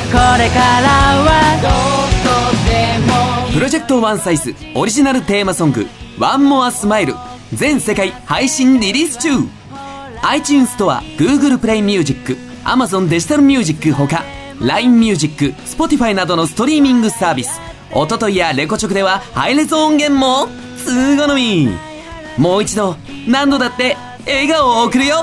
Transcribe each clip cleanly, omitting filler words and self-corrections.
これからはどこでも。 プロジェクトワンサイズオリジナルテーマソングワンモアスマイル全世界配信リリース中。 iTunes ストア、Google プレイミュージック、 Amazon デジタルミュージックほか LINE ミュージック、 Spotify などのストリーミングサービス。おとといやレコチョクではハイレゾ音源もすごのみ。もう一度何度だって笑顔を送るよ。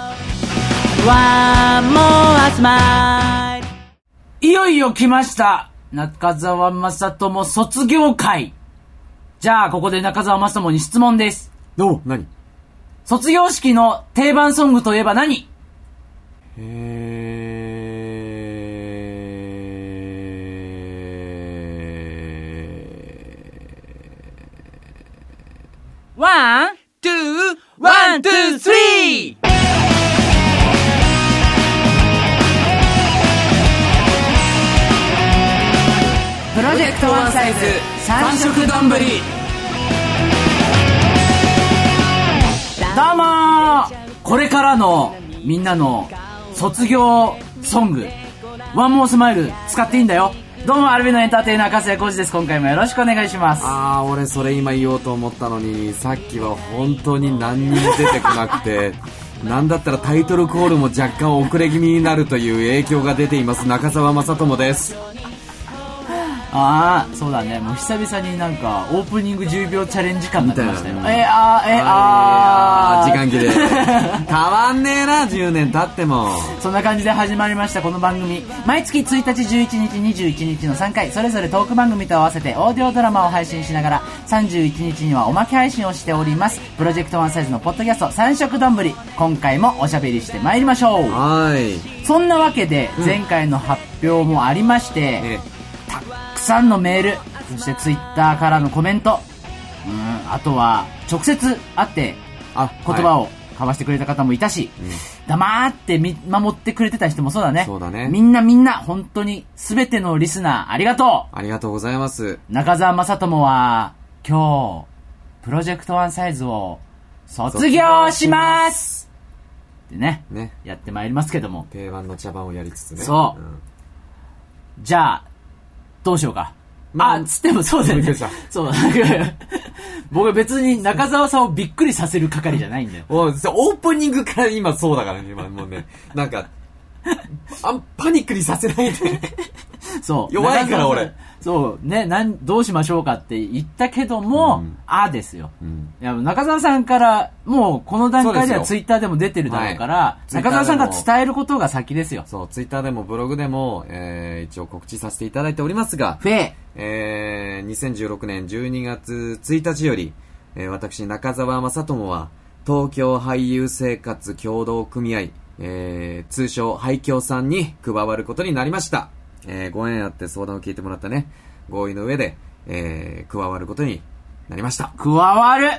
One more smile。 いよいよ来ました。中澤正智卒業会。じゃあ、ここで中澤正智に質問です。 何？ 卒業式の定番ソングといえば何？ ワン、ツー、ワン、ツー、スリー。 プロジェクトワンサイズ三色丼。どうもー、これからのみんなの卒業ソングワンモースマイル使っていいんだよ。どうもアルビノエンターテイナー粕谷浩二です。今回もよろしくお願いします。 俺それ今言おうと思ったのに、さっきは本当に何にも出てこなくてなんだったらタイトルコールも若干遅れ気味になるという影響が出ています。中澤正智です。 そうだね。もう久々になんかオープニング10秒チャレンジ感になってましたよ。 時間切れ変わんねえな、10年経っても。 そんな感じで始まりましたこの番組。毎月1日、11日、21日の3回、それぞれトーク番組と合わせてオーディオドラマを配信しながら、31日にはおまけ配信をしております。プロジェクトワンサイズのポッドキャスト三色丼。今回もおしゃべりしてまいりましょう。そんなわけで前回の発表もありまして、たくさんのメール、そしてツイッターからのコメント、あとは直接会って言葉を交わしてくれた方もいたし、黙って見守ってくれてた人もそうだね。 そうだね。 みんな本当に全てのリスナーありがとう。 ありがとうございます。 中澤正智は今日プロジェクトワンサイズを卒業しますってねやってまいりますけども、 定番の茶番をやりつつね。 そう、じゃあどうしようか。つってもそうだよね。そう。僕は別に中澤さんをびっくりさせる係じゃないんだよ。 オープニングから今そうだからね、今もうね。なんか、パニックにさせないで。 そう。 弱いから俺。 そう。ね、どうしましょうかって言ったけども、ですよ。いや、中澤さんから、もうこの段階ではツイッターでも出てるだろうから、中澤さんが伝えることが先ですよ。 そう、ツイッターでもブログでも、一応告知させていただいておりますが、2016年12月1日より、私中澤正智は、東京俳優生活協同組合、通称俳協さんに加わることになりました。ご縁あって相談を聞いてもらったね、合意の上で、加わることになりました。 加わる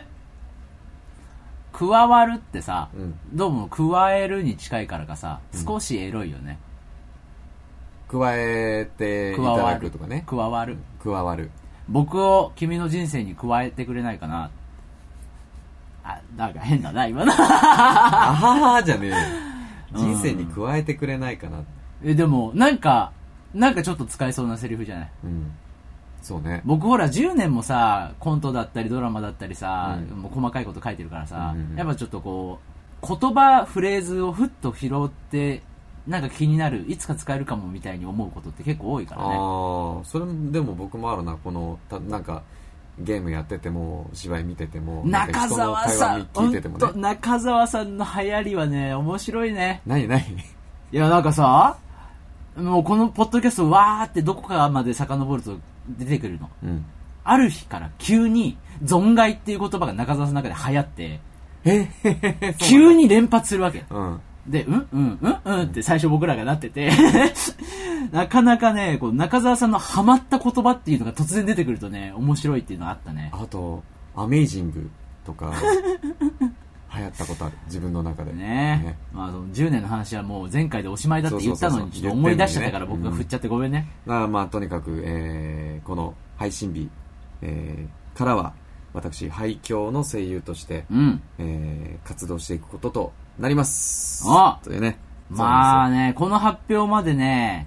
ってさ、どうも加えるに近いからかさ、少しエロいよね。 加えていただくとかね。 加わる。僕を君の人生に加えてくれないかな。なんか変だな今の。 あははじゃねえよ。人生に加えてくれないかな。 でもなんかちょっと使えそうなセリフじゃない。 そうね。 僕ほら10年もさ、コントだったりドラマだったりさ、もう細かいこと書いてるからさ、やっぱちょっとこう言葉フレーズをふっと拾ってなんか気になる、いつか使えるかもみたいに思うことって結構多いからね。 それでも僕もあるな。このなんかゲームやってても芝居見てても中澤さん、 聞いててもね、 中澤さんの流行りはね面白いね。 何いやなんかさ、もうこのポッドキャストわーってどこかまで遡ると出てくるの、ある日から急に存外っていう言葉が中澤さんの中で流行って急に連発するわけ、でって最初僕らがなっててなかなかね、こう中澤さんのハマった言葉っていうのが突然出てくるとね面白いっていうのがあったね。 あとアメイジングとか流行ったことある、自分の中でね。まあ10年の話はもう前回でおしまいだって言ったのにちょっと思い出しちゃったから僕が振っちゃってごめんね。 まあとにかく、この配信日、からは私俳協の声優として、活動していくこととなります。というね。 まあね、この発表までね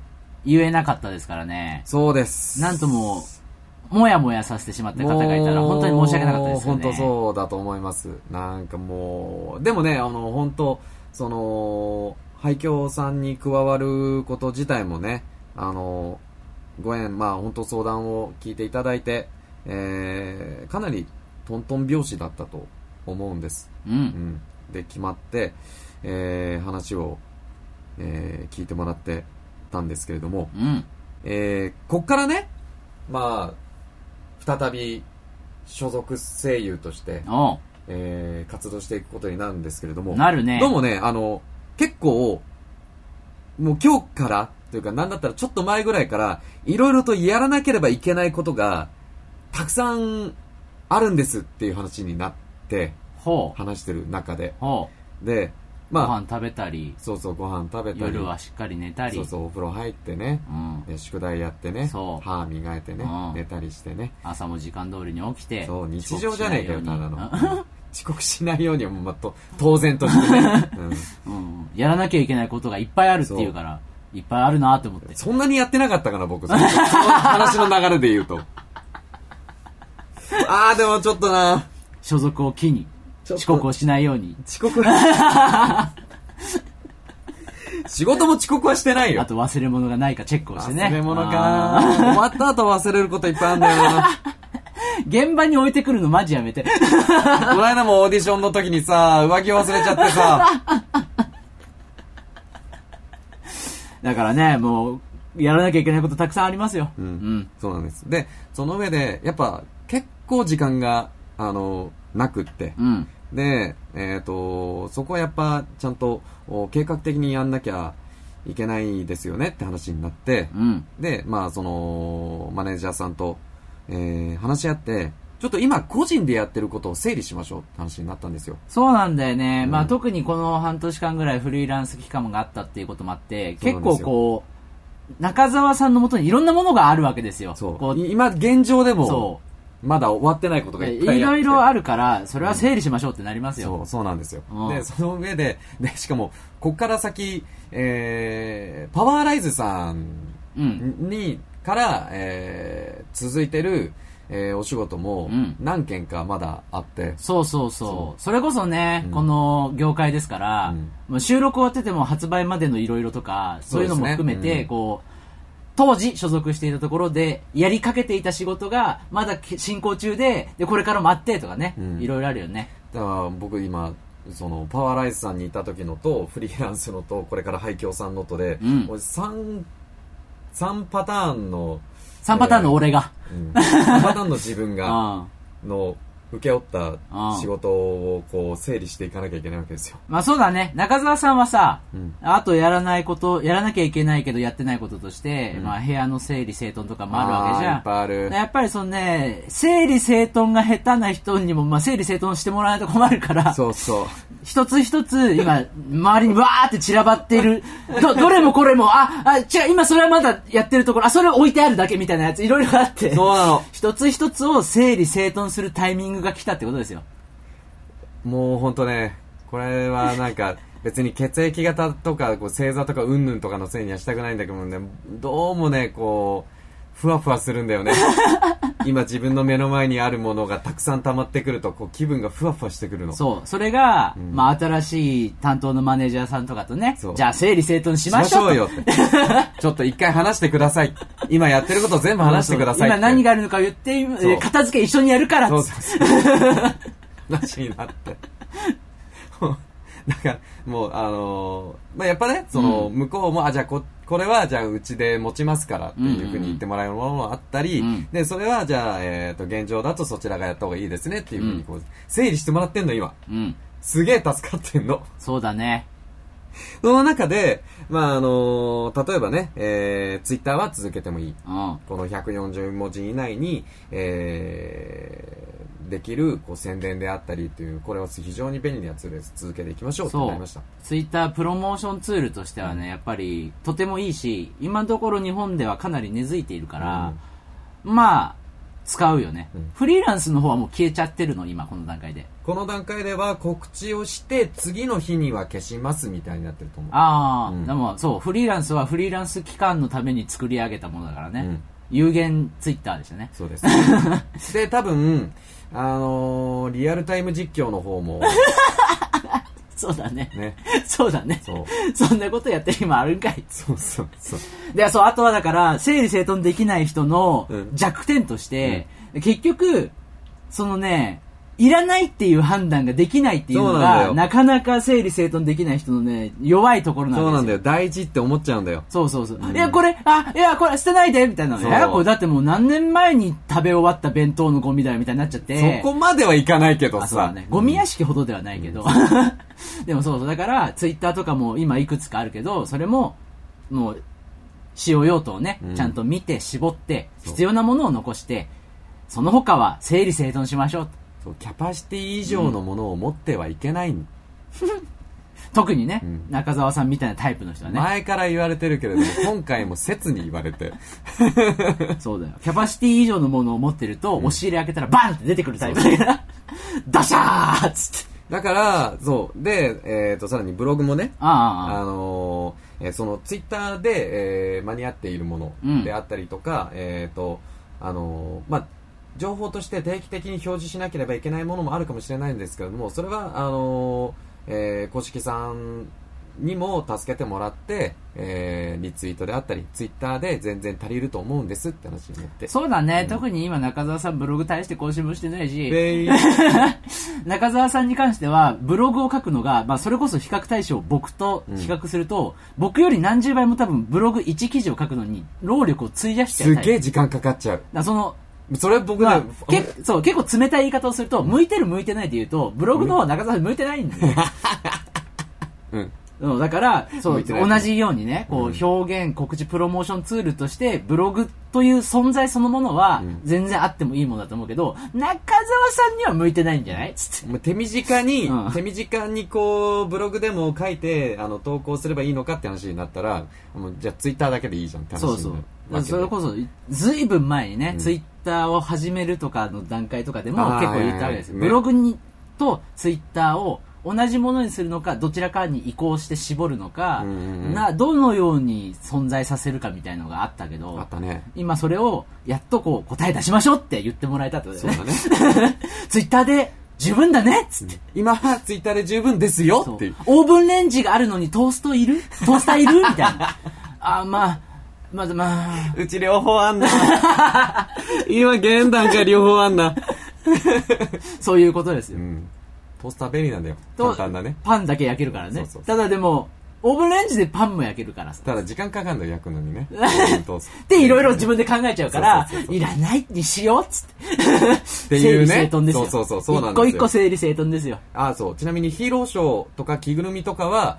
言えなかったですからね。 そうです。 なんとも、もやもやさせてしまった方がいたら、本当に申し訳なかったですよね。 本当そうだと思います。なんかもう、でもね、本当、廃墟さんに加わること自体もね、ご縁、本当相談を聞いていただいて、かなりトントン拍子だったと思うんです。で、決まって、話を、聞いてもらってたんですけれども、こっからね、再び所属声優として、活動していくことになるんですけれども、 なるね。 どうもね、結構、もう今日からというか、なんだったらちょっと前ぐらいからいろいろとやらなければいけないことがたくさんあるんですっていう話になって話してる中で、で、 ご飯食べたり、 そうそう、ご飯食べたり、 夜はしっかり寝たり、 そうそう、お風呂入ってね、で宿題やってね、歯磨いてね、寝たりしてね、 朝も時間通りに起きて、 そう、日常じゃねえかよ、ただの。遅刻しないようには、当然としてね、 やらなきゃいけないことがいっぱいあるっていうから、いっぱいあるなって思って。 そんなにやってなかったかな、僕。その話の流れで言うと。でもちょっとな。 所属を機に、遅刻をしないように。 遅刻仕事も遅刻はしてないよ。 あと忘れ物がないかチェックをしてね。 忘れ物か。終わった後忘れることいっぱいあるんだよな。 現場に置いてくるのマジやめて。この間もオーディションの時にさ、上着忘れちゃってさ。 だからね、もう、やらなきゃいけないことたくさんありますよ。 そうなんです。で、その上で、やっぱ、結構時間が、なくって。で、そこはやっぱ、ちゃんと、計画的にやんなきゃいけないですよねって話になって、で、マネージャーさんと、話し合って、ちょっと今個人でやってることを整理しましょうって話になったんですよ。 そうなんだよね。特にこの半年間ぐらいフリーランス期間があったっていうこともあって、結構こう、中澤さんのもとにいろんなものがあるわけですよ。 今現状でも、まだ終わってないことがいっぱいあって。 いろいろあるから、それは整理しましょうってなりますよ。 そうなんですよ。で、その上で、しかも、こっから先、パワーライズさんから、続いてる、お仕事も何件かまだあって、 そう。それこそね、この業界ですから、収録終わってても発売までのいろいろとか、そういうのも含めて、当時所属していたところでやりかけていた仕事がまだ進行中で、これからもあってとかね、いろいろあるよね。 だから僕今、パワーライズさんにいた時のと、フリーランスのと、これから廃墟さんのとで、3パターンの、 3パターンの俺が。 3パターンの自分が、受け負った仕事を整理していかなきゃいけないわけですよ。 そうだね。中澤さんはさ、あとやらなきゃいけないけどやってないこととして、部屋の整理整頓とかもあるわけじゃん。 いっぱいある。 やっぱり整理整頓が下手な人にも、整理整頓してもらわないと困るから、一つ一つ今、周りにわーって散らばっている、どれもこれも、違う、今それはまだやってるところ、それ置いてあるだけみたいなやついろいろあって、 そうなの。 一つ一つを整理整頓するタイミングが来たってことですよ。 もうほんとね、これはなんか別に血液型とか星座とかうんぬんとかのせいにはしたくないんだけどね、どうもね、ふわふわするんだよね。今自分の目の前にあるものがたくさん溜まってくると気分がふわふわしてくるの。 それが、新しい担当のマネージャーさんとかとね、じゃあ整理整頓しましょうよって。 ちょっと一回話してください。今やってることを全部話してくださいって。 今何があるのか言って、片付け一緒にやるからって。 話になって。だからもうやっぱね、向こうもじゃあこれはじゃあうちで持ちますからっていうふうに言ってもらえるものもあったり、でそれはじゃあ現状だとそちらがやった方がいいですねっていうふうに整理してもらってんの今。すげえ助かってんの。 そうだね。 その中で、例えばね、ツイッターは続けてもいい。この140文字以内に、できる宣伝であったりっていう、これは非常に便利なやつです。続けていきましょうってなりました。 ツイッタープロモーションツールとしてはね、やっぱりとてもいいし、今のところ日本ではかなり根付いているから、 使うよね、フリーランスの方はもう消えちゃってるの今この段階で。 この段階では告知をして次の日には消しますみたいになってると思う。 ああ、でもそうフリーランスはフリーランス期間のために作り上げたものだからね、有限ツイッターでしたね。 そうですで多分リアルタイム実況の方もそうだね。そうだね。そんなことやってる今あるんかい。 そう。 で、そう、あとはだから、整理整頓できない人の弱点として、結局、そのね、いらないっていう判断ができないっていうのが、なかなか整理整頓できない人のね、弱いところなんですよ。 そうなんだよ。大事って思っちゃうんだよ。 そう。いや、これ捨てないでみたいなのね。これだってもう何年前に食べ終わった弁当のゴミだよみたいになっちゃって。 そこまではいかないけどさ。 そうだね。ゴミ屋敷ほどではないけど。でもそう。だから、ツイッターとかも今いくつかあるけど、それも、もう、使用用途をね、ちゃんと見て、絞って、必要なものを残して、その他は整理整頓しましょう。 キャパシティ以上のものを持ってはいけない、 特にね、中澤さんみたいなタイプの人はね。 前から言われてるけれども、今回も切に言われて。 そうだよ。キャパシティ以上のものを持ってると、押し入れ開けたらバンって出てくるタイプだから、ダシャーっつって。 だから、そう。で、さらにブログもね、そのツイッターで、間に合っているものであったりとか、情報として定期的に表示しなければいけないものもあるかもしれないんですけれども、それは公式さんにも助けてもらって、リツイートであったりツイッターで全然足りると思うんですって話になって。 そうだね、特に今中澤さんブログ大して更新もしてないし中澤さんに関してはブログを書くのが、それこそ比較対象僕と比較すると、僕より何十倍も多分ブログ1記事を書くのに労力を費やしちゃう。 すげえ時間かかっちゃう。それ僕ね、 結構冷たい言い方をすると、向いてる向いてないで言うと、ブログの方は中澤さん向いてないんだよ。だから、同じようにね、表現、告知、プロモーションツールとして、ブログという存在そのものは、全然あってもいいものだと思うけど、中澤さんには向いてないんじゃないつって。 手短にブログでも書いて、投稿すればいいのかって話になったら、じゃあツイッターだけでいいじゃんって話になる。 そう。それこそ、ずいぶん前にね、ツイッターを始めるとかの段階とかでも結構言ったわけですよ。ブログとツイッターを同じものにするのか、どちらかに移行して絞るのか、どのように存在させるかみたいのがあったけど、今それをやっと答え出しましょうって言ってもらえたってことですね。ツイッターで十分だねっつって。 今はツイッターで十分ですよっていう。 オーブンレンジがあるのにトースターいるみたいな。 うち両方あんな。今現段階両方あんな。 そういうことですよ。 トースター便利なんだよ。簡単だね。 パンだけ焼けるからね。ただでも、オーブンレンジでパンも焼けるからさ。 ただ時間かかるの焼くのにね。 で、いろいろ自分で考えちゃうから、いらないにしようっつって。整理整頓ですよ。 そうなんですよ。 一個一個整理整頓ですよ。 そう。ちなみにヒーローショーとか着ぐるみとかは、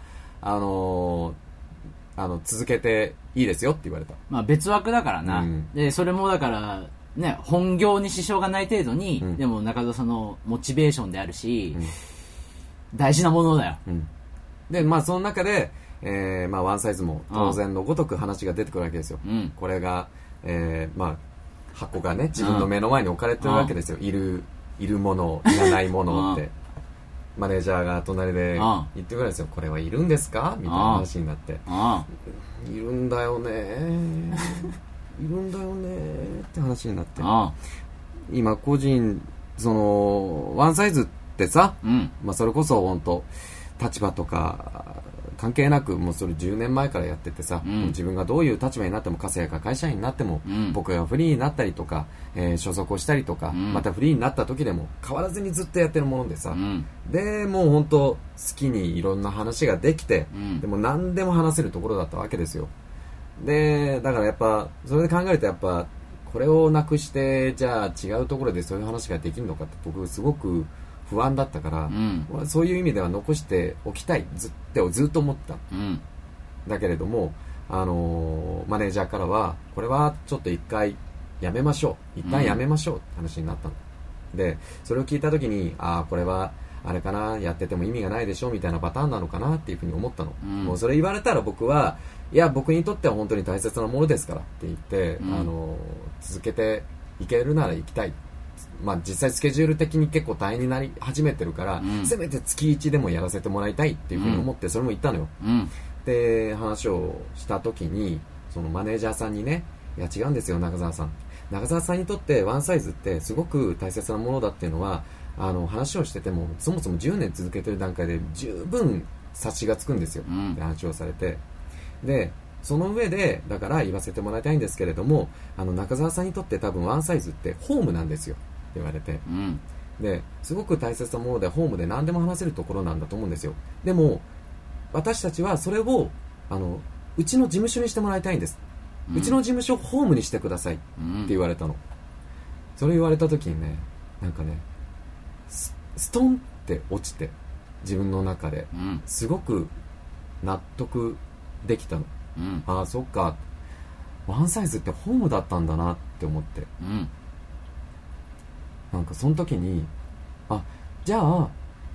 続けていいですよって言われた。 別枠だからな。で、それもだから、ね、本業に支障がない程度に、でも中田さんのモチベーションであるし、大事なものだよ。 で、その中で、ワンサイズも当然のごとく話が出てくるわけですよ。これが、箱がね、自分の目の前に置かれてるわけですよ。いるもの、いらないものって。マネージャーが隣で言ってくるんですよ。これはいるんですかみたいな話になって。いるんだよねいるんだよねって話になって、今個人ワンサイズってさ、それこそ本当立場とか関係なくもうそれ10年前からやっててさ、自分がどういう立場になっても家政や会社員になっても、僕がフリーになったりとか、所属をしたりとか、またフリーになった時でも変わらずにずっとやってるものでさ、でもう本当好きにいろんな話ができて、でも何でも話せるところだったわけですよ。でだからやっぱそれで考えるとやっぱこれをなくしてじゃあ違うところでそういう話ができるのかって僕すごく不安だったから、そういう意味では残しておきたいずっと思った、だけれどもマネージャーからはこれはちょっと一旦やめましょうって話になったので、それを聞いた時にこれはあれかな、やってても意味がないでしょみたいなパターンなのかなっていうふうに思ったの、もうそれ言われたら僕はいや僕にとっては本当に大切なものですからって言って、続けて行けるなら行きたい。まあ実際スケジュール的に結構大変になり始めてるから、せめて月1でもやらせてもらいたいっていうふうに思って、それも言ったのよ。で、話をした時に、そのマネージャーさんにね、いや違うんですよ、中澤さん。中澤さんにとってワンサイズってすごく大切なものだっていうのは、話をしてても、そもそも10年続けてる段階で十分察しがつくんですよ、って話をされて。で、その上で、だから言わせてもらいたいんですけれども、中澤さんにとって多分ワンサイズってホームなんですよ、って言われて。で、すごく大切なもので、ホームで何でも話せるところなんだと思うんですよ。でも、私たちはそれを、うちの事務所にしてもらいたいんです。うちの事務所をホームにしてくださいって言われたの。それ言われた時にね、なんかね、ストンって落ちて、自分の中で、すごく納得できたの。ああ、そっか。ワンサイズってホームだったんだなって思って。なんかその時に、じゃあ、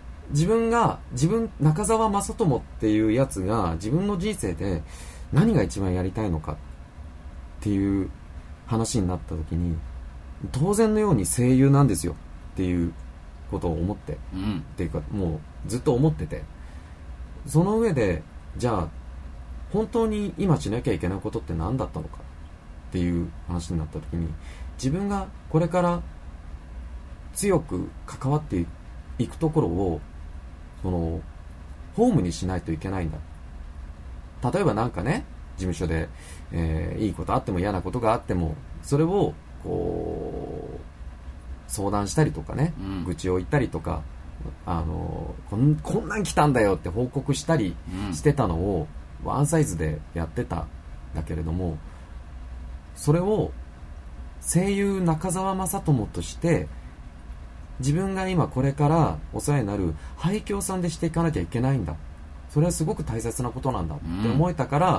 中澤正智っていうやつが自分の人生で何が一番やりたいのかっていう話になった時に、当然のように声優なんですよっていうことを思って、っていうかもうずっと思ってて、その上でじゃあ本当に今しなきゃいけないことって何だったのかっていう話になった時に、自分がこれから強く関わっていくところをそのホームにしないといけないんだ。例えばなんかね、事務所で、いいことあっても嫌なことがあっても、それをこう相談したりとかね、愚痴を言ったりとか、こんなん来たんだよって報告したりしてたのをワンサイズでやってたんだけれども、それを声優中澤正智として自分が今これからお世話になる廃墟さんでしていかなきゃいけないんだ、それはすごく大切なことなんだって思えたから、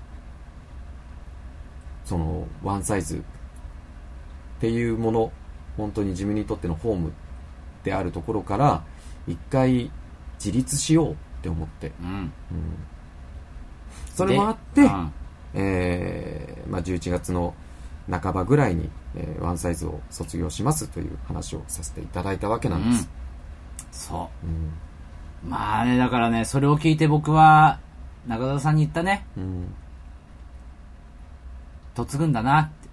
そのワンサイズっていうもの、本当に自分にとってのホームであるところから一回自立しようって思って、それもあって、11月の半ばぐらいに、ワンサイズを卒業しますという話をさせていただいたわけなんです。 そう、まあね、だからね、それを聞いて僕は中澤さんに言ったね、嫁ぐんだなって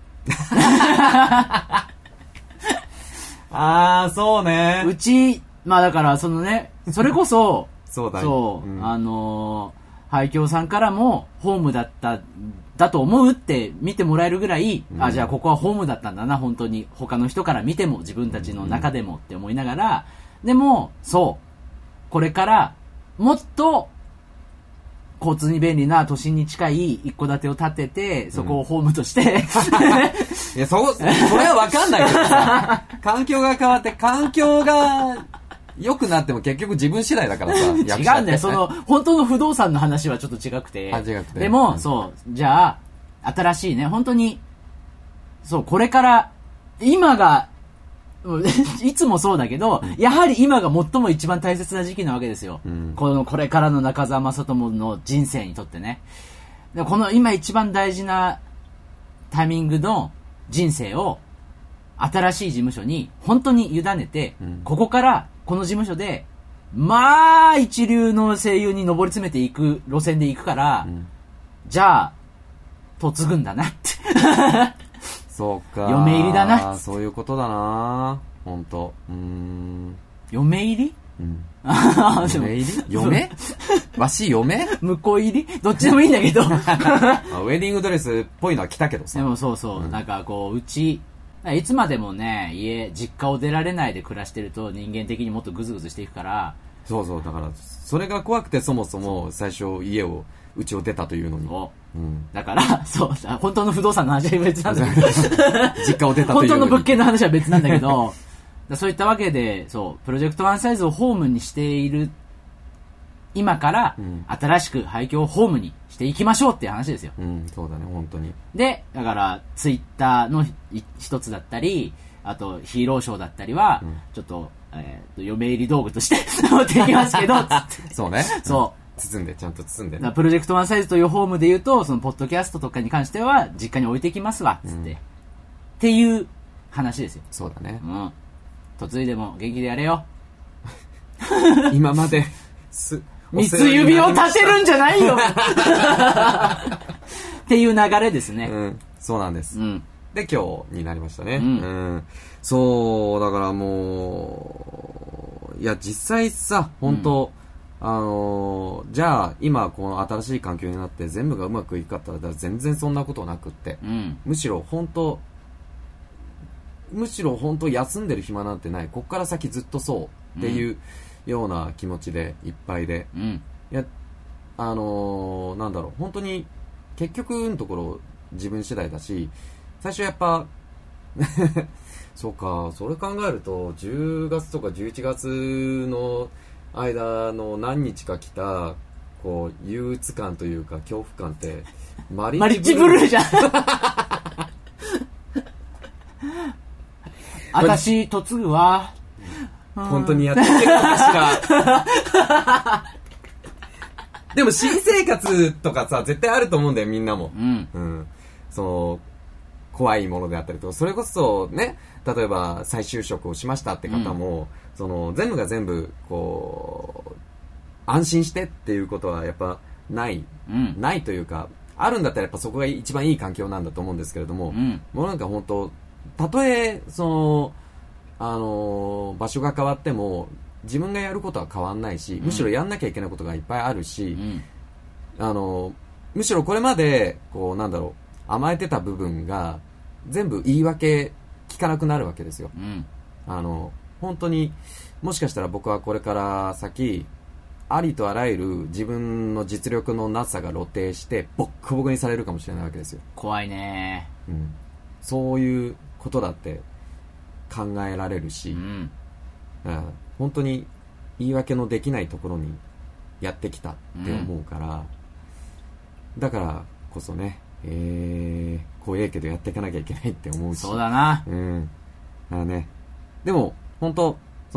ああ、そうね。 うち、まあだからそのね、それこそそうだよ。廃墟さんからもホームだと思うって見てもらえるぐらい、じゃあここはホームだったんだな、本当に他の人から見ても自分たちの中でもって思いながら、でもこれからもっと交通に便利な都心に近い一戸建てを建てて、そこをホームとして、 いや、それは分かんないけどさ、環境が変わって、環境が良くなっても結局自分次第だからさ。 違うんだよ、その、本当の不動産の話はちょっと違くて。でも、じゃあ、新しいね、本当に、これから、今が、いつもそうだけど、やはり今が最も一番大切な時期なわけですよ。これからの中澤正智の人生にとってね。でこの今一番大事なタイミングの人生を新しい事務所に本当に委ねて、ここからこの事務所で、まあ一流の声優に上り詰めていく路線で行くから、じゃあ、嫁ぐんだなって。 そうか。 嫁入りだな。 そういうことだな。本当。 嫁入り？ 嫁入り？嫁？わし嫁？ 向こう入り？どっちでもいいんだけど。ウェディングドレスっぽいのは着たけどさ。 でもなんかこう、うち、いつまでもね、実家を出られないで暮らしてると人間的にもっとグズグズしていくから。 だから、それが怖くてそもそも最初うちを出たというのに。 だから、本当の不動産の話は別なんだけど。 実家を出たというのに。 本当の物件の話は別なんだけど、そういったわけで、プロジェクトワンサイズをホームにしている、今から、新しく廃墟をホームにしていきましょうっていう話ですよ。 そうだね、本当に。 で、だから、ツイッターの一つだったり、あと、ヒーローショーだったりは、ちょっと、嫁入り道具として持っていきますけど、 そうね。ちゃんと包んでね。 プロジェクトワンサイズというホームで言うと、そのポッドキャストとかに関しては実家に置いてきますわっつって、 っていう話ですよ。 そうだね。 うん。嫁いでも元気でやれよ。 今まで、 三つ指を立てるんじゃないよっていう流れですね。 うん。そうなんです。 うん。 で、今日になりましたね。 うんうんそう、だからもう、いや、実際さ、本当、じゃあ、今、この新しい環境になって全部がうまくいくかったら、全然そんなことなくって。 うん。 むしろ本当休んでる暇なんてない。こっから先ずっとそうっていうような気持ちでいっぱいで。 うん。 いや、なんだろう、本当に、結局のところ自分次第だし、最初やっぱ、そうか、それ考えると、10月とか11月の間の何日か来た、こう、憂鬱感というか、恐怖感って、マリッジブルーじゃん。 私、嫁ぐわ。 本当にやっていけるのかしら。でも、新生活とかさ、絶対あると思うんだよ、みんなも。 うん。 うん。怖いものであったりとか、それこそね、例えば再就職をしましたって方も、全部が全部、こう、安心してっていうことはやっぱない、ないというか、あるんだったらやっぱそこが一番いい環境なんだと思うんですけれども、もうなんか本当、たとえ、場所が変わっても、自分がやることは変わんないし、むしろやんなきゃいけないことがいっぱいあるし、むしろこれまで、こう、なんだろう、甘えてた部分が全部言い訳聞かなくなるわけですよ。本当にもしかしたら僕はこれから先ありとあらゆる自分の実力のなさが露呈してボッコボコにされるかもしれないわけですよ。 怖いね。 そういうことだって考えられるし、本当に言い訳のできないところにやってきたって思うから、だからこそね、怖えけどやっていかなきゃいけないって思うし。 そうだな。 だからね。でも、本当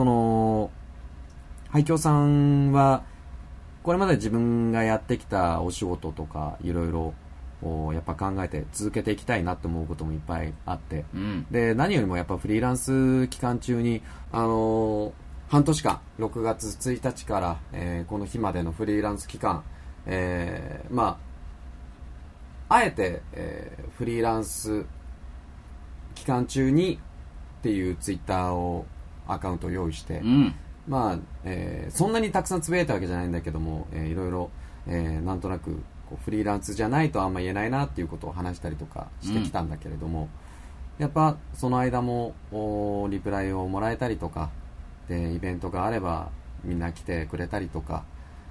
廃墟さんは、これまで自分がやってきたお仕事とか、いろいろ、やっぱ考えて続けていきたいなって思うこともいっぱいあって。で、何よりもやっぱフリーランス期間中に、半年間、6月1日から、この日までのフリーランス期間、あえて、フリーランス期間中にっていうツイッターアカウントを用意して、そんなにたくさんつぶやいたわけじゃないんだけども、いろいろ、なんとなくこうフリーランスじゃないとあんま言えないなっていうことを話したりとかしてきたんだけれども、やっぱその間もリプライをもらえたりとかで、イベントがあればみんな来てくれたりとか、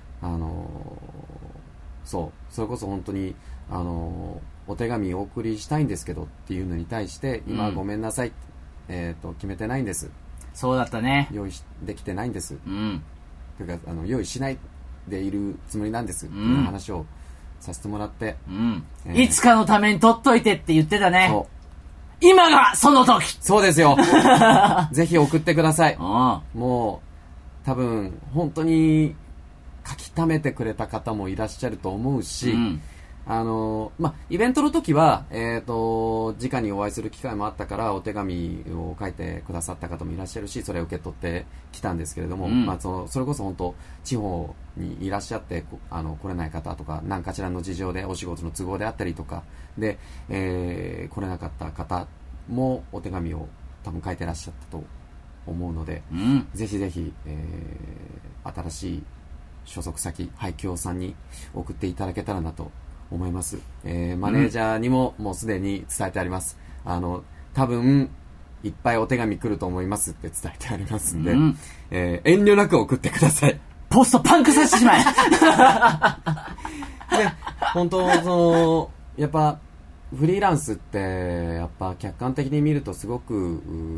それこそ本当にお手紙をお送りしたいんですけどっていうのに対して今ごめんなさい、決めてないんです、 そうだったね、 用意できてないんです、というか用意しないでいるつもりなんですっていう話をさせてもらって、 いつかのために取っといてって言ってたね。今がその時。 そうですよぜひ送ってください。もう多分本当に書き溜めてくれた方もいらっしゃると思うし、イベントの時は、直にお会いする機会もあったからお手紙を書いてくださった方もいらっしゃるし、それを受け取ってきたんですけれども、それこそ本当地方にいらっしゃって来れない方とか、何かしらの事情でお仕事の都合であったりとかで、来れなかった方もお手紙を多分書いてらっしゃったと思うので、ぜひぜひ、新しい所属先廃墟さんに送っていただけたらなと思います。マネージャーにももうすでに伝えてあります。多分いっぱいお手紙来ると思いますって伝えてありますんで、遠慮なく送ってください。 ポストパンクさせてしまえで、本当やっぱフリーランスってやっぱ客観的に見るとすごく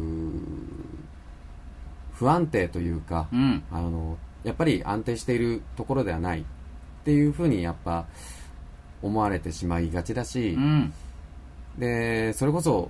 不安定というか、やっぱり安定しているところではないっていうふうにやっぱ思われてしまいがちだし、でそれこそ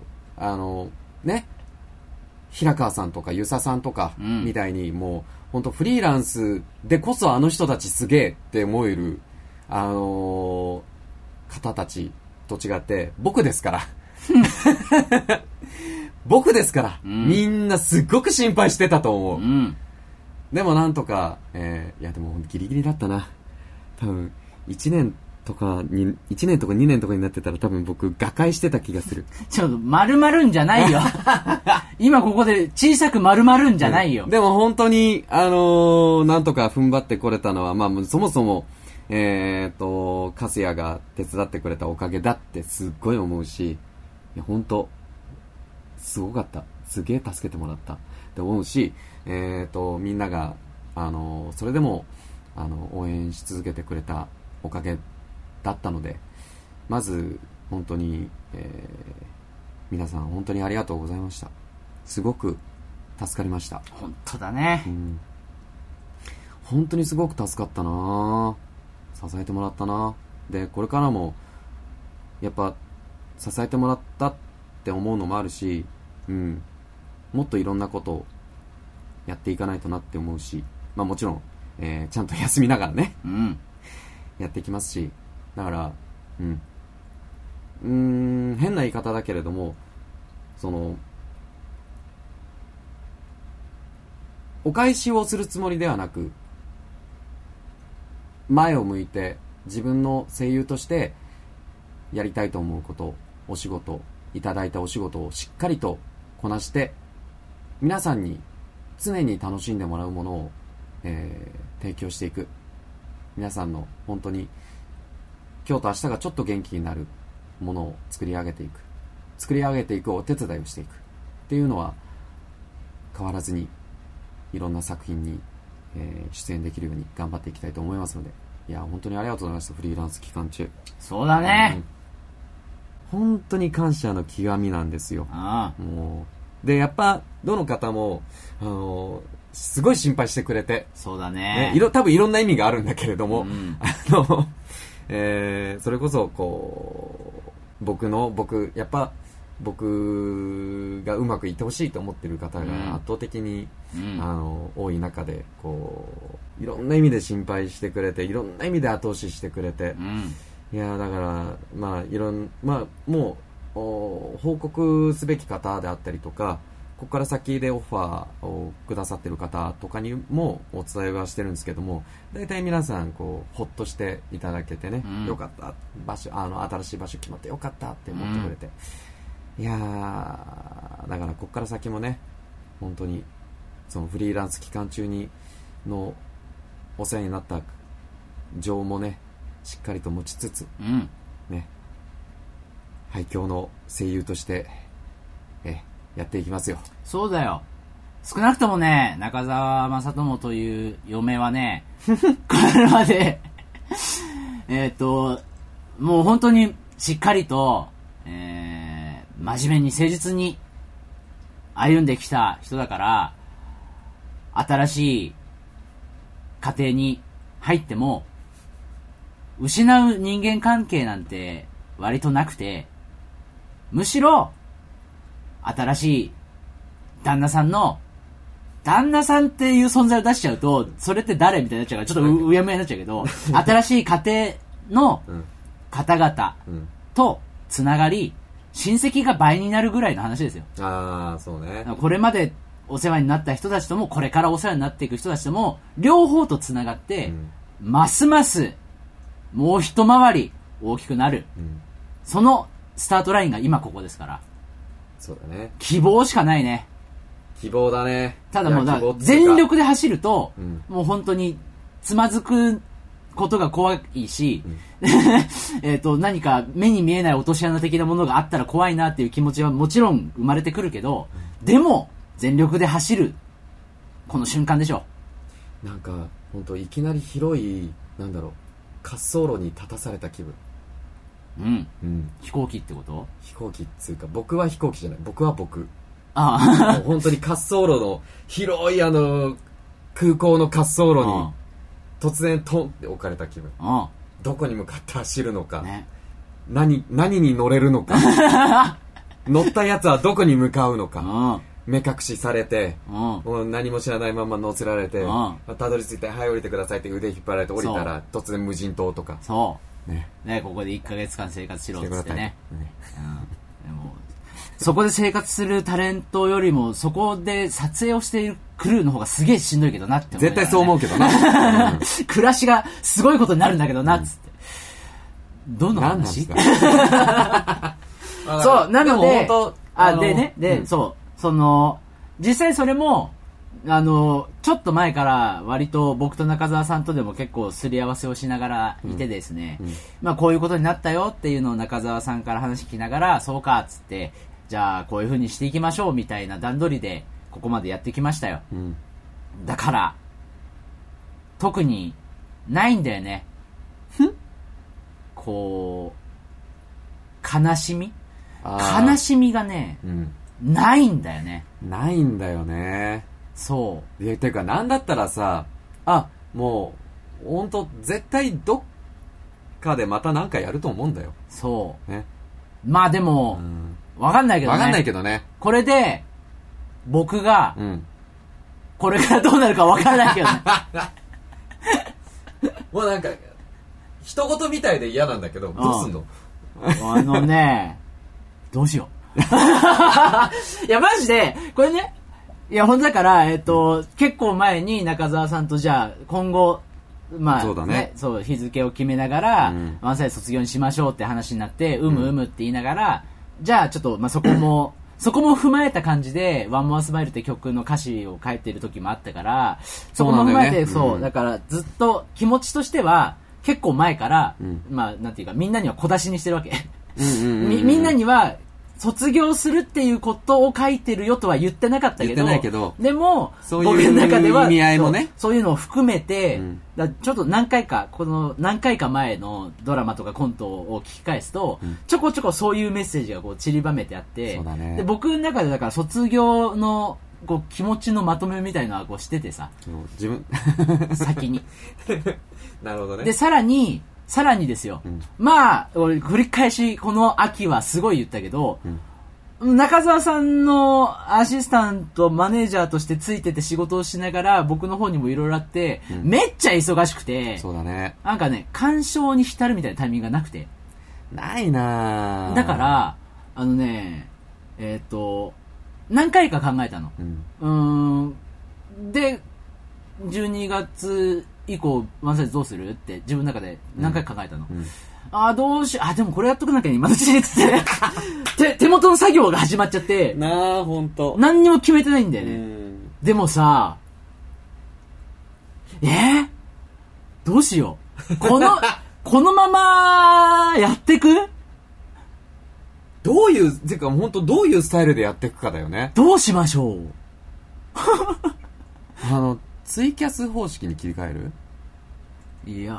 平川さんとか遊佐さんとかみたいに、もう本当フリーランスでこそあの人たちすげえって思える方たちと違って、僕ですから僕ですから、 うん、 みんなすっごく心配してたと思う。 うん、 でもなんとか、いやでもギリギリだったな。多分、1年とか2年とかになってたら多分僕、瓦解してた気がする。 ちょっと、丸まるんじゃないよ。今ここで小さく丸まるんじゃないよ。 でも本当に、なんとか踏ん張ってこれたのは、まあ、そもそも、カスヤが手伝ってくれたおかげだってすっごい思うし、いや、本当すごかった。すげえ助けてもらったって思うし、みんなが、それでも、応援し続けてくれたおかげだったので、まず、本当に、皆さん本当にありがとうございました。すごく助かりました。 本当だね。 うん。本当にすごく助かったな。支えてもらったな。で、これからも、やっぱ、支えてもらったって思うのもあるし、うん。もっといろんなことをやっていかないとなって思うし、まあもちろん、ちゃんと休みながらね、 うん。 やっていきますし、だから、変な言い方だけれども、お返しをするつもりではなく、前を向いて自分の声優としてやりたいと思うこと、お仕事、いただいたお仕事をしっかりとこなして、皆さんに常に楽しんでもらうものを、提供していく。皆さんの本当に今日と明日がちょっと元気になるものを作り上げていくお手伝いをしていくっていうのは変わらずにいろんな作品に、出演できるように頑張っていきたいと思いますので、いや本当にありがとうございました。フリーランス期間中。 そうだね、 本当に感謝の極みなんですよ。もうでやっぱどの方もすごい心配してくれて、 そうだね。 多分いろんな意味があるんだけれども、 うん、 それこそこう僕やっぱ僕がうまくいってほしいと思ってる方が圧倒的に、多い中でこういろんな意味で心配してくれて、いろんな意味で後押ししてくれて、いやだからもう報告すべき方であったりとか、ここから先でオファーをくださってる方とかにもお伝えはしてるんですけども、大体皆さんこうほっとしていただけてね、よかった、新しい場所決まってよかったって思ってくれて、いやーだからここから先もね、本当にそのフリーランス期間中のお世話になった情もね、しっかりと持ちつつ、ね、廃墟の声優としてやっていきますよ。そうだよ。 少なくともね、中澤正智という嫁はね、これまでもう本当にしっかりと、真面目に誠実に歩んできた人だから、新しい家庭に入っても失う人間関係なんて割となくて、むしろ新しい旦那さんっていう存在を出しちゃうと、それって誰みたいになっちゃうから、ちょっとうやむやになっちゃうけど、新しい家庭の方々とつながり、親戚が倍になるぐらいの話ですよ。 そうね。 これまでお世話になった人たちとも、これからお世話になっていく人たちとも、両方とつながって、ますますもう一回り大きくなる。そのスタートラインが今ここですから。 そうだね。 希望しかないね。 希望だね。 ただもう全力で走ると、もう本当につまずくことが怖いし、何か目に見えない落とし穴的なものがあったら怖いなっていう気持ちはもちろん生まれてくるけど、でも全力で走るこの瞬間でしょ。 なんか本当いきなり広い滑走路に立たされた気分。飛行機ってこと？飛行機っつうか、僕は飛行機じゃない。僕は僕。もう本当に滑走路の広い空港の滑走路に突然トンって置かれた気分。どこに向かって走るのか、ね、何に乗れるのか乗ったやつはどこに向かうのか、目隠しされて、もう何も知らないまま乗せられて、たどり着いて、はい降りてくださいって腕引っ張られて降りたら突然無人島とか。 そうね、ここで1ヶ月間生活しろっつってね。 そこで生活するタレントよりもそこで撮影をしているクルーの方がすげえしんどいけどなって思う、ね、 絶対そう思うけどな、うん、 暮らしがすごいことになるんだけどなっつって、どの話そうなのででね、 その実際それもちょっと前から割と僕と中澤さんとでも結構すり合わせをしながらいてですね、まあこういうことになったよっていうのを中澤さんから話聞きながら、そうかっつって、じゃあこういう風にしていきましょうみたいな段取りでここまでやってきましたよ、だから特にないんだよねこう悲しみがね、ないんだよね。 ないんだよね。 そう。 てかなんだったらさ、もうほんと絶対どっかでまたなんかやると思うんだよ。 そう。 ね。 まあでも、わかんないけどね。 わかんないけどね。 これで僕が、これからどうなるかわからないけどね。 もうなんか一言みたいで嫌なんだけど、どうすんの？ どうしよう。いや、マジで、これね、いや、ほんとだから、結構前に中澤さんとじゃあ、今後、まあ、 そうだね。 そう、日付を決めながら、ワンサイズ卒業にしましょうって話になって、うむって言いながら、じゃあちょっと、まあ、そこも踏まえた感じで、One More Smileって曲の歌詞を書いてる時もあったから、そこも踏まえて、そう、だからずっと気持ちとしては、結構前から、まあ、なんていうか、みんなには小出しにしてるわけ。みんなには、卒業するっていうことを書いてるよとは言ってなかったけど、 言ってないけどでも、 そういう僕の中では、 意味合いもね、 そういうのを含めて、ちょっと何回か前のドラマとかコントを聞き返すと、ちょこちょこそういうメッセージがこう散りばめてあって、 そうだね、 で僕の中でだから卒業のこう気持ちのまとめみたいなのはこうしててさ、 自分先になるほどね。 でさらにですよ、まあ俺繰り返しこの秋はすごい言ったけど、中澤さんのアシスタントマネージャーとしてついてて仕事をしながら僕の方にもいろいろあって、めっちゃ忙しくて、 そうだね、 なんかね感傷に浸るみたいなタイミングがなくて、 ないなだから何回か考えたの、で12月以降ワンサイズどうするって自分の中で何回か考えたの、どうしよう、でもこれやっとくなきゃ今のうちにつって手元の作業が始まっちゃってなあ、ほんと何にも決めてないんだよね。でもさ、どうしよう、このままやってく、 どういうてか本当どういうスタイルでやっていくかだよね。 どうしましょうツイキャス方式に切り替える？ いや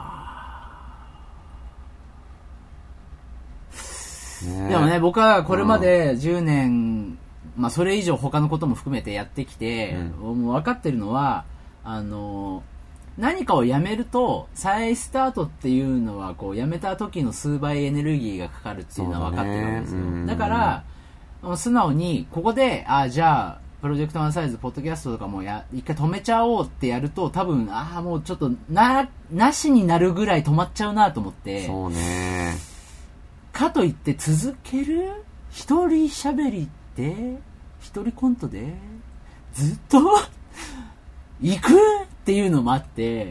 でもね、僕はこれまで10年、まあそれ以上他のことも含めてやってきて、もう分かってるのは、何かをやめると再スタートっていうのはこうやめた時の数倍エネルギーがかかるっていうのは分かってるんですよ。だから素直にここでじゃあプロジェクトワンサイズポッドキャストとかも一回止めちゃおうってやると、多分もうちょっとなしになるぐらい止まっちゃうなと思って。 そうね。 かといって続ける一人喋りで一人コントでずっと行くっていうのもあって、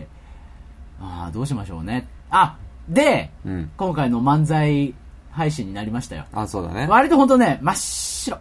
どうしましょうね。で、今回の漫才配信になりましたよ。 そうだね。 割と本当ね、真っ白。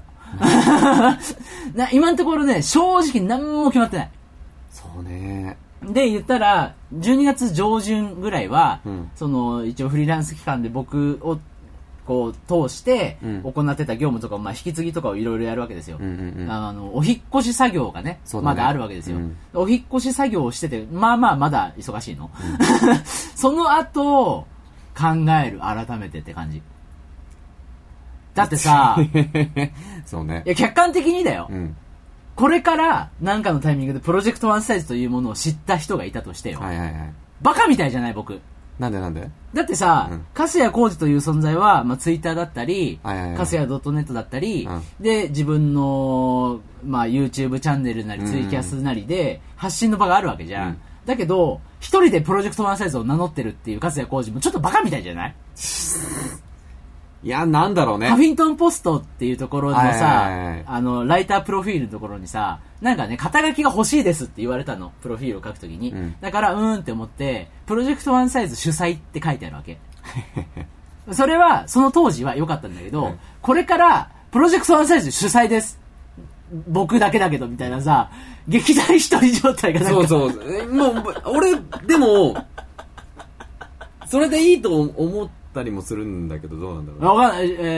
今のところね、正直何も決まってない。 そうね。 で、言ったら、12月上旬ぐらいは、一応フリーランス期間で僕をこう通して行ってた業務とか、引き継ぎとかをいろいろやるわけですよ。お引っ越し作業がね、まだあるわけですよ。お引っ越し作業をしてて、まだ忙しいの。その後、考える、改めてって感じ。だってさ、 そうね。 いや、客観的にだよ。これから何かのタイミングでプロジェクトワンサイズというものを知った人がいたとしてよ。バカみたいじゃない僕。 なんでだってさ、粕谷浩二という存在は、ツイッターだったり、粕谷 .net だったり、で、自分の、YouTube チャンネルなりツイキャスなりで発信の場があるわけじゃん。だけど、一人でプロジェクトワンサイズを名乗ってるっていう粕谷浩二もちょっとバカみたいじゃない？ いや、なんだろうね。 ハフィントンポストっていうところのさ、 はいライタープロフィールのところにさ、なんかね、肩書きが欲しいですって言われたの。プロフィールを書くときに。だから、って思って、プロジェクトワンサイズ主催って書いてあるわけ。それは、その当時は良かったんだけど、これから、プロジェクトワンサイズ主催です。僕だけだけど、みたいなさ、劇団一人状態がなんか。 そう。もう、俺、でも、それでいいと思ったりもするんだけど、どうなんだろう。 わかんない、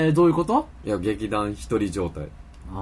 どういうこと？ いや、劇団一人状態。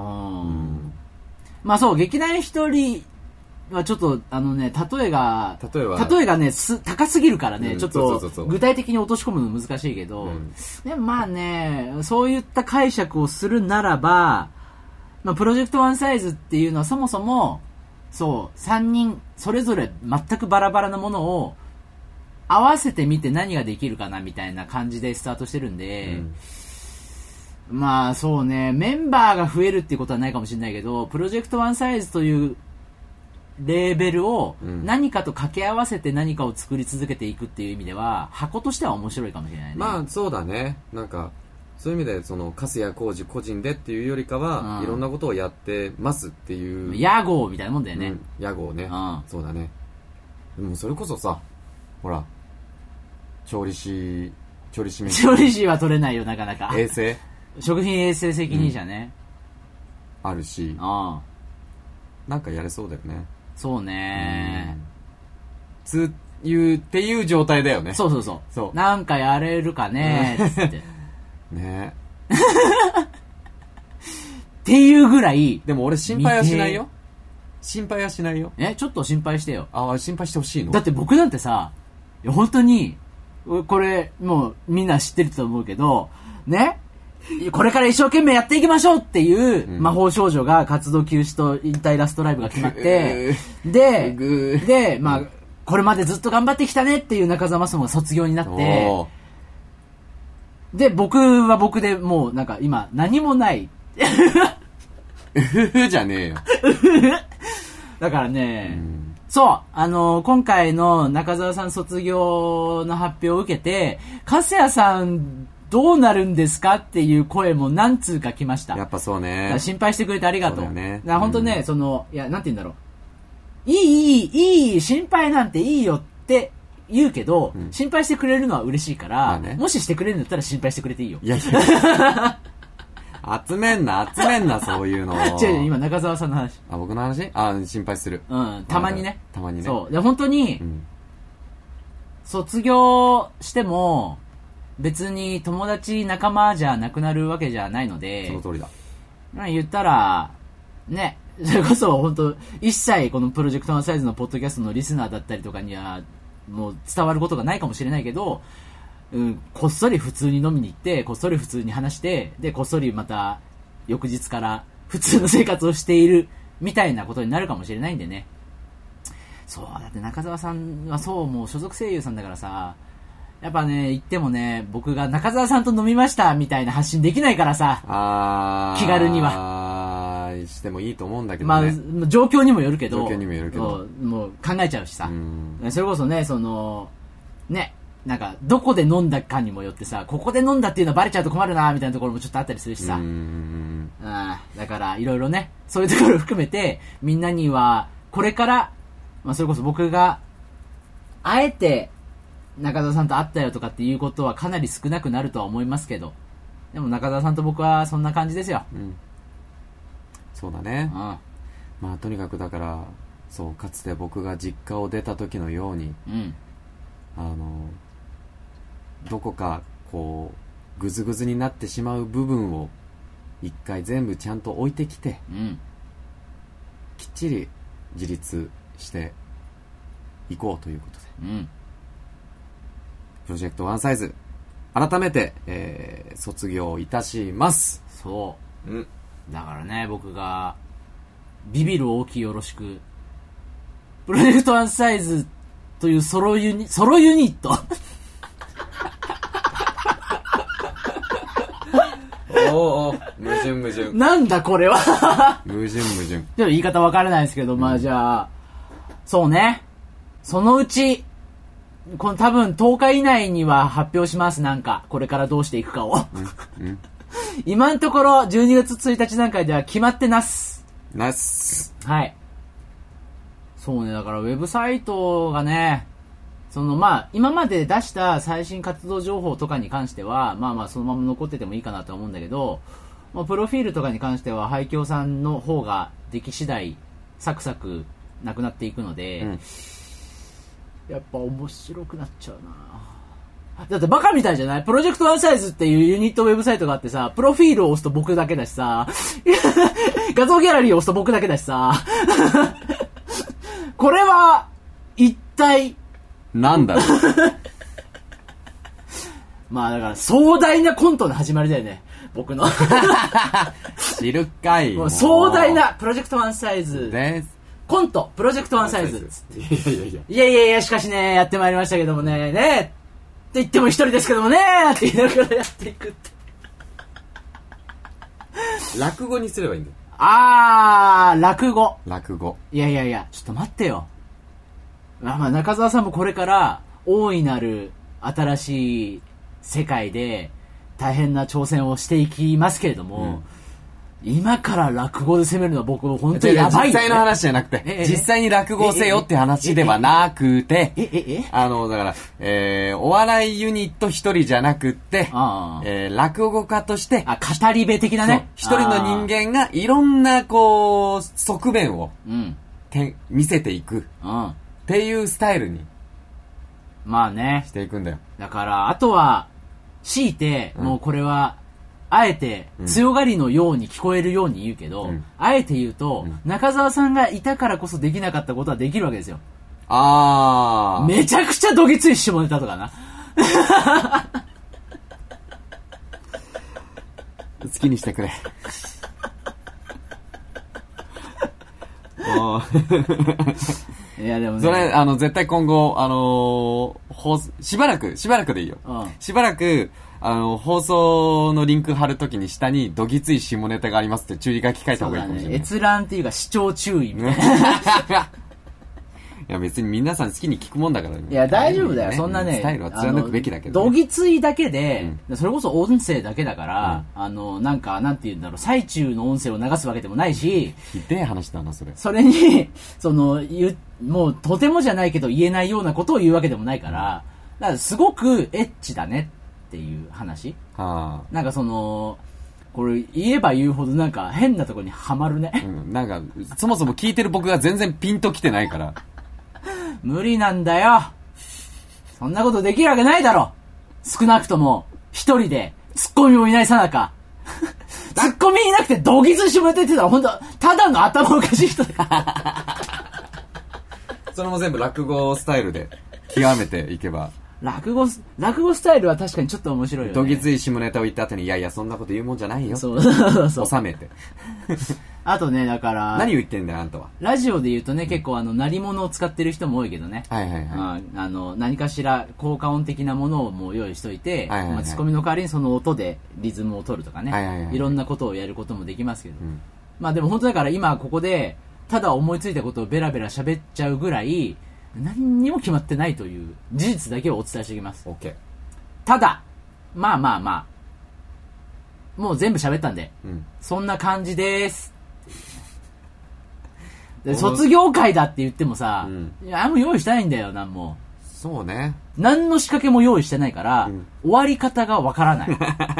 まあそう、劇団一人はちょっと、例えがね、高すぎるからね、ちょっと、具体的に落とし込むの難しいけど、でもまあね、そういった解釈をするならば、まあ、プロジェクトワンサイズっていうのはそもそも、そう、3人、それぞれ全くバラバラなものを、合わせてみて何ができるかなみたいな感じでスタートしてるんで、まあそうね、メンバーが増えるっていうことはないかもしれないけど、プロジェクトワンサイズというレーベルを何かと掛け合わせて何かを作り続けていくっていう意味では、箱としては面白いかもしれないね。 まあそうだね。なんか、そういう意味で、その、粕谷浩二個人でっていうよりかは、いろんなことをやってますっていう。 屋号みたいなもんだよね。 屋号ね。そうだね。でもそれこそさ、ほら、調理師は取れないよ、なかなか。 衛生食品衛生責任者ね。 あるし。なんかやれそうだよね。 そうね。 っていう状態だよね。 そう。なんかやれるかねつって。 ねっていうぐらい。 でも俺心配はしないよ。心配はしないよ。 ちょっと心配してよ。 心配してほしいの？ だって僕なんてさ、本当に、これ、もうみんな知ってると思うけど、ね、これから一生懸命やっていきましょうっていう魔法少女が活動休止と引退ラストライブが決まって、で、まあ、これまでずっと頑張ってきたねっていう中澤まさもが卒業になって、で、僕は僕でもうなんか今何もない。 じゃねえよ。 だからね、そう、今回の中澤さん卒業の発表を受けて、粕谷さんどうなるんですかっていう声も何通か来ました。 やっぱそうね。 心配してくれてありがとう。 そうだよね。 だから本当ね、いや、なんて言うんだろう。いい、心配なんていいよって言うけど、心配してくれるのは嬉しいから、もししてくれるんだったら心配してくれていいよ。 いや集めんな、そういうの。 違う、今中澤さんの話。 僕の話？心配する。 たまにね。 たまにね。 そう。で、本当に、卒業しても、別に友達仲間じゃなくなるわけじゃないので、 その通りだ。 言ったら、ね、それこそ本当一切このプロジェクトワンサイズのポッドキャストのリスナーだったりとかには、もう伝わることがないかもしれないけど、こっそり普通に飲みに行って、こっそり普通に話して、で、こっそりまた翌日から普通の生活をしているみたいなことになるかもしれないんでね。そう、だって中澤さんはそう、もう所属声優さんだからさ、やっぱね、言ってもね、僕が中澤さんと飲みましたみたいな発信できないからさ、気軽には。 してもいいと思うんだけどね。 まあ、状況にもよるけど、もう考えちゃうしさ、それこそね、ね、なんか、どこで飲んだかにもよってさ、ここで飲んだっていうのはバレちゃうと困るなみたいなところもちょっとあったりするしさ。だから、いろいろね、そういうところを含めて、みんなには、これから、まあ、それこそ僕が、あえて、中澤さんと会ったよとかっていうことはかなり少なくなるとは思いますけど、でも中澤さんと僕はそんな感じですよ。 そうだね。まあ、とにかくだから、そう、かつて僕が実家を出た時のように、どこかこうグズグズになってしまう部分を一回全部ちゃんと置いてきて、きっちり自立していこうということで、プロジェクトワンサイズ改めて、卒業いたします。 そう、だからね、僕がビビる大きいよろしくプロジェクトワンサイズというソロユニットお矛盾なんだこれは矛盾ちょっと言い方わからないですけど、まあじゃあそうね、そのうちこの多分10日以内には発表します。なんかこれからどうしていくかを、今のところ12月1日段階では決まってなす。はい。そうね、だからウェブサイトがね、今まで出した最新活動情報とかに関しては、そのまま残っててもいいかなと思うんだけど、プロフィールとかに関しては、廃墟さんの方ができ次第、サクサクなくなっていくので、やっぱ面白くなっちゃうな。だってバカみたいじゃない？プロジェクトワンサイズっていうユニットウェブサイトがあってさ、プロフィールを押すと僕だけだしさ、画像ギャラリーを押すと僕だけだしさ、これは、一体、 なんだろう。 だから壮大なコントの始まりだよね。僕の。 知るかい。 もう壮大なプロジェクトワンサイズ。 です。 コント、プロジェクトワンサイズ。いや、しかしね、やってまいりましたけどもね、って言っても一人ですけどもね、って言いながらやっていくって。 落語にすればいいんだよ。 落語。いや、ちょっと待ってよ。中澤さんもこれから大いなる新しい世界で大変な挑戦をしていきますけれども、今から落語で攻めるのは僕本当にやばい、ね、 実際の話じゃなくて、実際に落語せよって話ではなくて、だから、お笑いユニット一人じゃなくって、落語家として、 語り部的なね。 一人の人間がいろんなこう、側面を、見せていく、っていうスタイルに、していくんだよ。 だから、あとは、強いて、もうこれは、あえて強がりのように聞こえるように言うけど、あえて言うと、中澤さんがいたからこそできなかったことはできるわけですよ。めちゃくちゃどぎつい下ネタとかな。 好きにしてくれ。 いやでもね。 それ、絶対今後、しばらくでいいよ。しばらく、放送のリンク貼るときに下にどぎつい下ネタがありますって注意書き書いた方がいいかもしれない。 閲覧っていうか視聴注意みたいな。 いや別に皆さん好きに聞くもんだからね。 いや大丈夫だよ、そんなね。 スタイルは貫くべきだけど、ね。 どぎついだけで、それこそ音声だけだから、なんて言うんだろう、最中の音声を流すわけでもないし。 ひでえ話だな、それ。 それに、もうとてもじゃないけど言えないようなことを言うわけでもないから、だからすごくエッチだねっていう話。なんかこれ言えば言うほどなんか変なところにはまるね。 なんか、そもそも聞いてる僕が全然ピンときてないから。 無理なんだよ。そんなことできるわけないだろ。少なくとも一人でツッコミもいないさなか。ツッコミいなくてどぎつしもって言ってたら本当ただの頭おかしい人だ。 それも全部落語スタイルで極めていけば。 落語スタイルは確かにちょっと面白いよね。 どぎつい下ネタを言った後に、いやそんなこと言うもんじゃないよ。そう収めて。 あとね、だから。 何を言ってんだよ、あんたは。 ラジオで言うとね、結構鳴り物を使ってる人も多いけどね。何かしら効果音的なものをもう用意しといて、ツッコミの代わりにその音でリズムを取るとかね。いろんなことをやることもできますけど。でも本当だから今ここで、ただ思いついたことをベラベラ喋っちゃうぐらい、何にも決まってないという事実だけをお伝えしておきます。ただ、もう全部喋ったんで、そんな感じです。で卒業会だって言ってもさ、いや、もう用意してないんだよ、なんも。 そうね。 何の仕掛けも用意してないから、終わり方がわからない。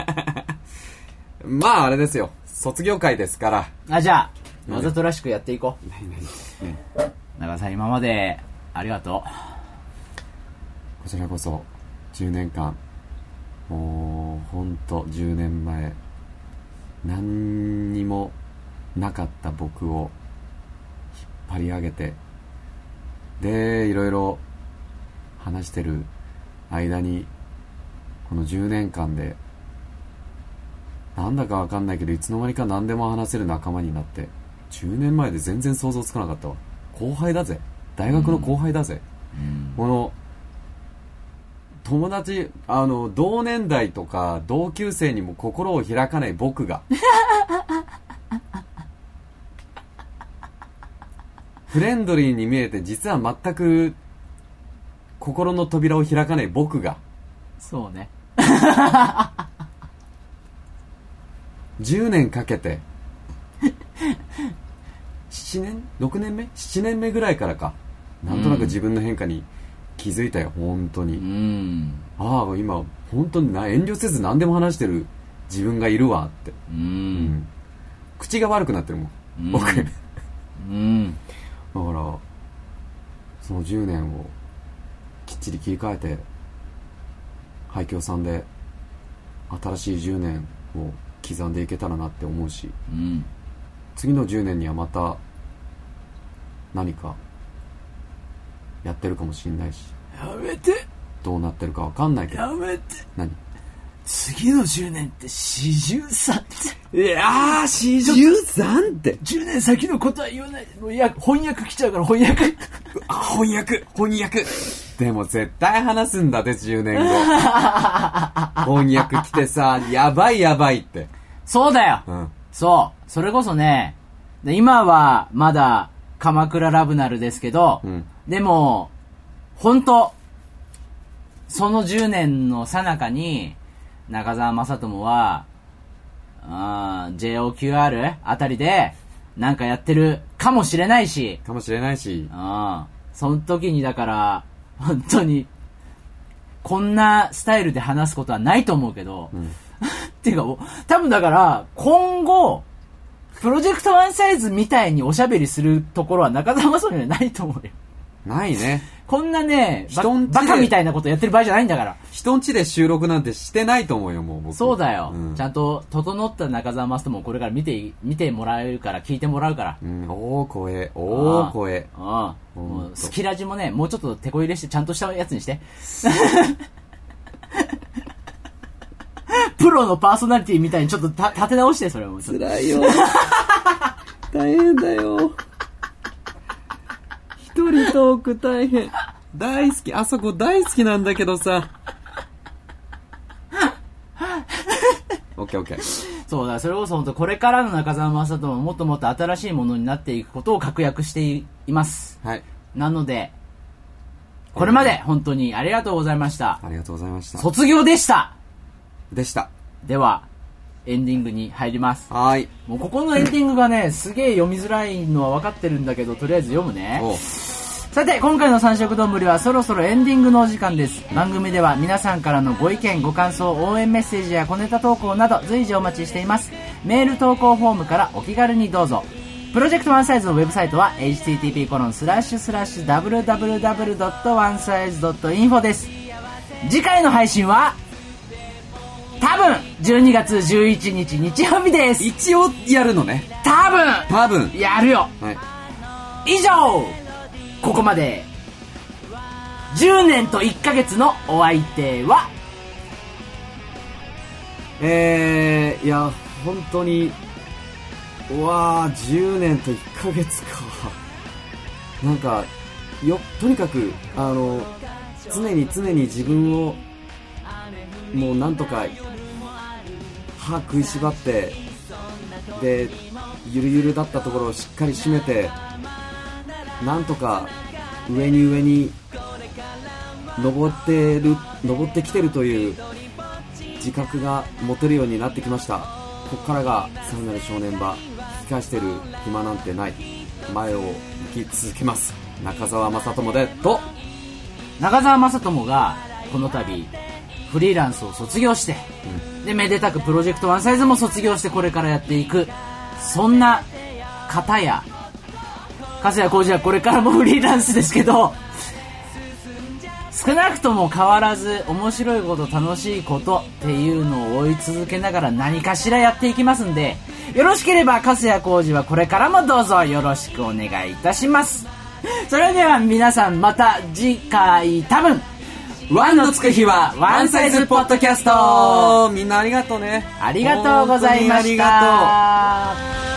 あれですよ。卒業会ですから。 じゃあ、わざとらしくやっていこう。中田さん、今まで、ありがとう。 こちらこそ10年間、もうほんと10年前何にもなかった僕を引っ張り上げて、でいろいろ話してる間にこの10年間でなんだかわかんないけどいつの間にか何でも話せる仲間になって、10年前で全然想像つかなかったわ。後輩だぜ、大学の後輩だぜ、この友達、同年代とか同級生にも心を開かない僕がフレンドリーに見えて実は全く心の扉を開かない僕が。 そうね。 10年かけて、7年 ?6 年目 ?7 年目ぐらいからか。なんとなく自分の変化に気づいたよ、本当に。ああ、今、本当に遠慮せず何でも話してる自分がいるわって。口が悪くなってるもん、僕。だから、その10年をきっちり切り替えて、廃墟さんで新しい10年を刻んでいけたらなって思うし、次の10年にはまた何かやってるかもしれないし。 やめて。 どうなってるかわかんないけど。 やめて。 何？ 次の10年って43って。 いやー、43って。 10年先のことは言わないで。もう翻訳来ちゃうから、翻訳。 翻訳。でも絶対話すんだって、10年後。翻訳来てさ、やばいって。 そうだよ。そう。それこそね、今はまだ鎌倉ラブナルですけど、でも、本当その10年の最中に、中澤正智は、JOQR あたりで、なんかやってるかもしれないし。その時にだから、本当に、こんなスタイルで話すことはないと思うけど、っていうか、多分だから、今後、プロジェクトワンサイズみたいにおしゃべりするところは中澤正智にはないと思うよ。 ないね。 こんなね、バカみたいなことやってる場合じゃないんだから。 人んちで収録なんてしてないと思うよ、もう僕。 そうだよ。ちゃんと整った中澤正智もこれから見てもらえるから、聞いてもらうから。 大声。 もうスキラジもね、もうちょっと手こ入れしてちゃんとしたやつにして。プロのパーソナリティみたいにちょっと立て直して、それも。 辛いよ。大変だよ。一人トーク大変。大好き。あそこ大好きなんだけどさ。オッケー。 そうだ、それこそ本当これからの中澤正人ももっともっと新しいものになっていくことを確約しています。 はい。 なので、これまで本当にありがとうございました。 ありがとうございました。 卒業でした。では、エンディングに入ります。 はい。 もうここのエンディングがね、すげえ読みづらいのは分かってるんだけど、とりあえず読むね。さて、今回の三色丼はそろそろエンディングのお時間です。番組では皆さんからのご意見、ご感想、応援メッセージや小ネタ投稿など随時お待ちしています。メール投稿フォームからお気軽にどうぞ。プロジェクトワンサイズのウェブサイトは http://www.onesize.info です。次回の配信は多分12月11日日曜日です。 一応やるのね。 多分やるよ。以上、ここまで10年と1ヶ月のお相手は、 いや本当に10年と1ヶ月か。なんかとにかく常に自分をもうなんとか歯食いしばって、でゆるゆるだったところをしっかり締めて、なんとか上に登ってきてるという自覚が持てるようになってきました。ここからがさらなる正念場。引き返してる暇なんてない。前を行き続けます。中澤正智中澤正智がこの度フリーランスを卒業して、でめでたくプロジェクトワンサイズも卒業してこれからやっていく、そんな方や粕谷浩二はこれからもフリーランスですけど、少なくとも変わらず面白いこと楽しいことっていうのを追い続けながら何かしらやっていきますんで、よろしければ粕谷浩二はこれからもどうぞよろしくお願いいたします。それでは皆さん、また次回、多分ワンのつく日はワンサイズポッドキャスト。 みんなありがとうね。 ありがとうございました。